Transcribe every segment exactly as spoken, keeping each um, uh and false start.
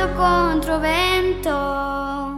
nuoto contro vento.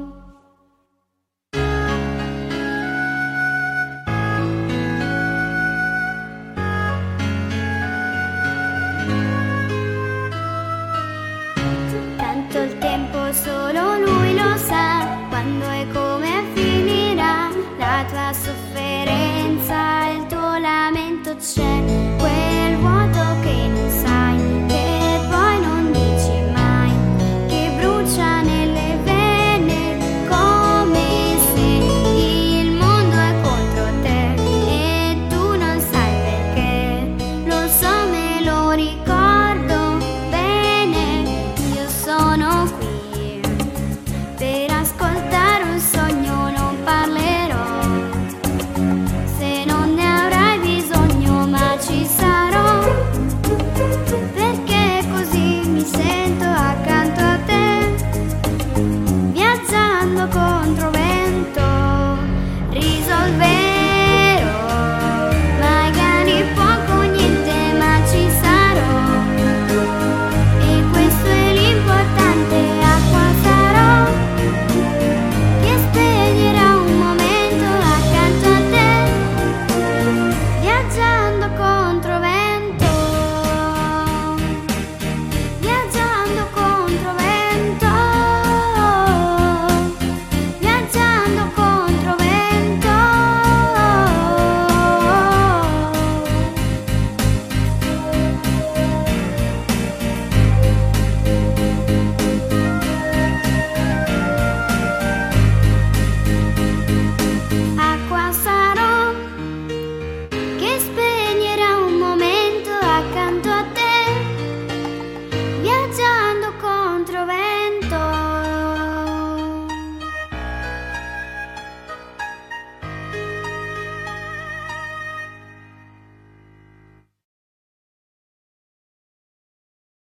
Tanto il tempo solo lui lo sa, quando e come finirà. La tua sofferenza, il tuo lamento, c'è quel vuoto che non sai, che poi non dici mai, che brucia nelle vene, come se il mondo è contro te e tu non sai perché. Lo so, me lo ricordo bene, io sono qui